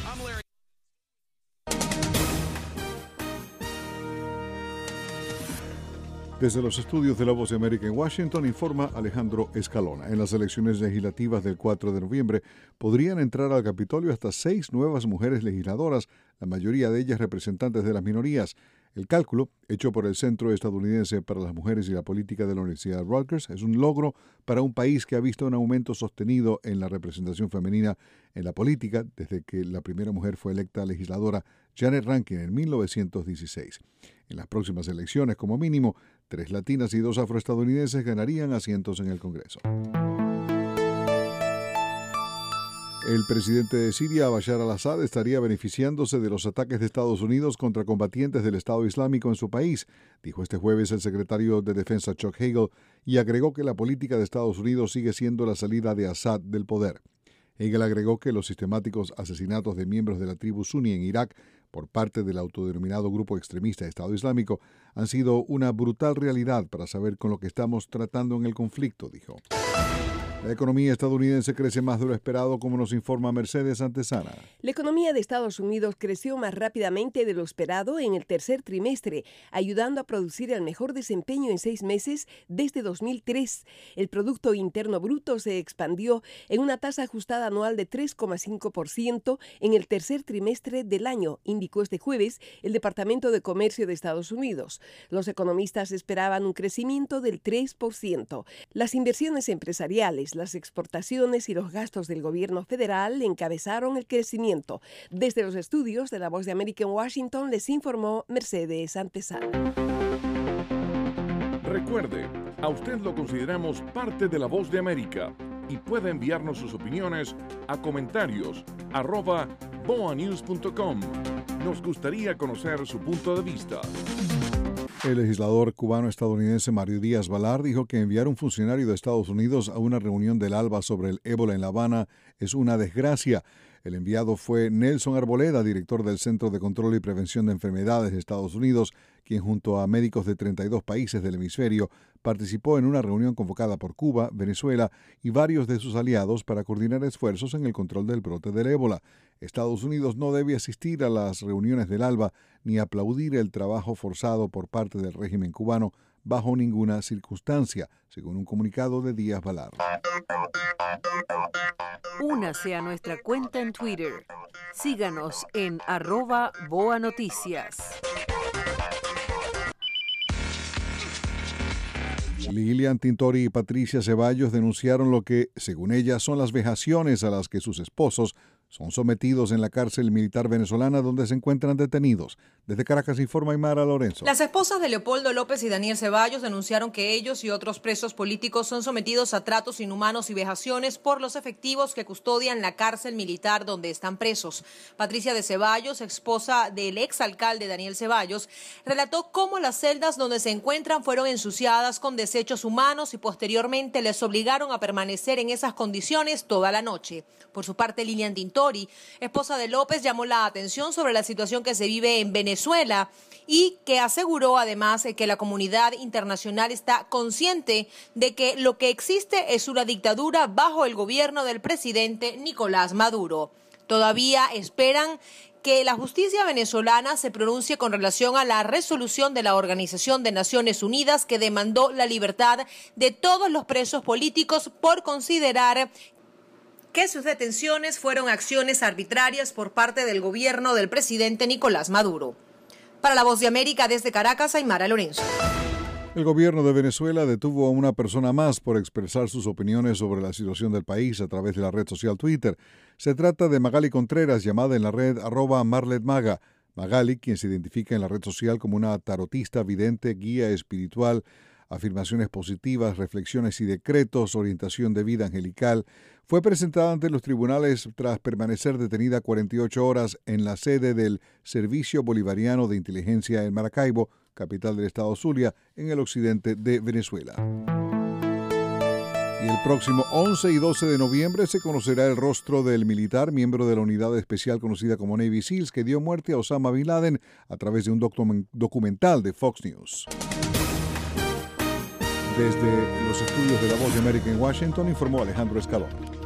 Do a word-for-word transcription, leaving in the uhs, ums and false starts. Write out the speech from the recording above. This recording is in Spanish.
Desde los estudios de La Voz de América en Washington, informa Alejandro Escalona. En las elecciones legislativas del cuatro de noviembre podrían entrar al Capitolio hasta seis nuevas mujeres legisladoras, la mayoría de ellas representantes de las minorías. El cálculo, hecho por el Centro Estadounidense para las Mujeres y la Política de la Universidad Rutgers, es un logro para un país que ha visto un aumento sostenido en la representación femenina en la política desde que la primera mujer fue electa legisladora, Janet Rankin, en mil novecientos dieciséis. En las próximas elecciones, como mínimo, tres latinas y dos afroestadounidenses ganarían asientos en el Congreso. El presidente de Siria, Bashar al-Assad, estaría beneficiándose de los ataques de Estados Unidos contra combatientes del Estado Islámico en su país, dijo este jueves el secretario de Defensa Chuck Hagel, y agregó que la política de Estados Unidos sigue siendo la salida de Assad del poder. Hagel agregó que los sistemáticos asesinatos de miembros de la tribu suní en Irak por parte del autodenominado grupo extremista Estado Islámico han sido una brutal realidad para saber con lo que estamos tratando en el conflicto, dijo. La economía estadounidense crece más de lo esperado, como nos informa Mercedes Antesana. La economía de Estados Unidos creció más rápidamente de lo esperado en el tercer trimestre, ayudando a producir el mejor desempeño en seis meses desde dos mil tres. El Producto Interno Bruto se expandió en una tasa ajustada anual de tres coma cinco por ciento en el tercer trimestre del año, indicó este jueves el Departamento de Comercio de Estados Unidos. Los economistas esperaban un crecimiento del tres por ciento. Las inversiones empresariales, las exportaciones y los gastos del gobierno federal encabezaron el crecimiento. Desde los estudios de La Voz de América en Washington les informó Mercedes Antesana. Recuerde, a usted lo consideramos parte de La Voz de América y puede enviarnos sus opiniones a comentarios arroba boanews punto com. Nos gustaría conocer su punto de vista. El legislador cubano-estadounidense Mario Díaz-Balart dijo que enviar un funcionario de Estados Unidos a una reunión del ALBA sobre el ébola en La Habana es una desgracia. El enviado fue Nelson Arboleda, director del Centro de Control y Prevención de Enfermedades de Estados Unidos, quien junto a médicos de treinta y dos países del hemisferio participó en una reunión convocada por Cuba, Venezuela y varios de sus aliados para coordinar esfuerzos en el control del brote del ébola. Estados Unidos no debe asistir a las reuniones del ALBA ni aplaudir el trabajo forzado por parte del régimen cubano bajo ninguna circunstancia, según un comunicado de Díaz-Balart. Únase a nuestra cuenta en Twitter. Síganos en arroba Boa Noticias. Lilian Tintori y Patricia Ceballos denunciaron lo que, según ellas, son las vejaciones a las que sus esposos son sometidos en la cárcel militar venezolana donde se encuentran detenidos. Desde Caracas informa Aymara Lorenzo. Las esposas de Leopoldo López y Daniel Ceballos denunciaron que ellos y otros presos políticos son sometidos a tratos inhumanos y vejaciones por los efectivos que custodian la cárcel militar donde están presos. Patricia de Ceballos, esposa del exalcalde Daniel Ceballos, relató cómo las celdas donde se encuentran fueron ensuciadas con desechos humanos y posteriormente les obligaron a permanecer en esas condiciones toda la noche. Por su parte, Lilian Tintori, esposa de López, llamó la atención sobre la situación que se vive en Venezuela y que aseguró además que la comunidad internacional está consciente de que lo que existe es una dictadura bajo el gobierno del presidente Nicolás Maduro. Todavía esperan que la justicia venezolana se pronuncie con relación a la resolución de la Organización de Naciones Unidas que demandó la libertad de todos los presos políticos por considerar que sus detenciones fueron acciones arbitrarias por parte del gobierno del presidente Nicolás Maduro. Para La Voz de América, desde Caracas, Aymara Lorenzo. El gobierno de Venezuela detuvo a una persona más por expresar sus opiniones sobre la situación del país a través de la red social Twitter. Se trata de Magali Contreras, llamada en la red arroba marletmaga. Magali, quien se identifica en la red social como una tarotista, vidente, guía espiritual, afirmaciones positivas, reflexiones y decretos, orientación de vida angelical, fue presentada ante los tribunales tras permanecer detenida cuarenta y ocho horas en la sede del Servicio Bolivariano de Inteligencia en Maracaibo, capital del estado Zulia, en el occidente de Venezuela. Y el próximo once y doce de noviembre se conocerá el rostro del militar, miembro de la unidad especial conocida como Navy SEALs, que dio muerte a Osama Bin Laden a través de un documental de Fox News. Desde los estudios de La Voz de América en Washington, informó Alejandro Escalona.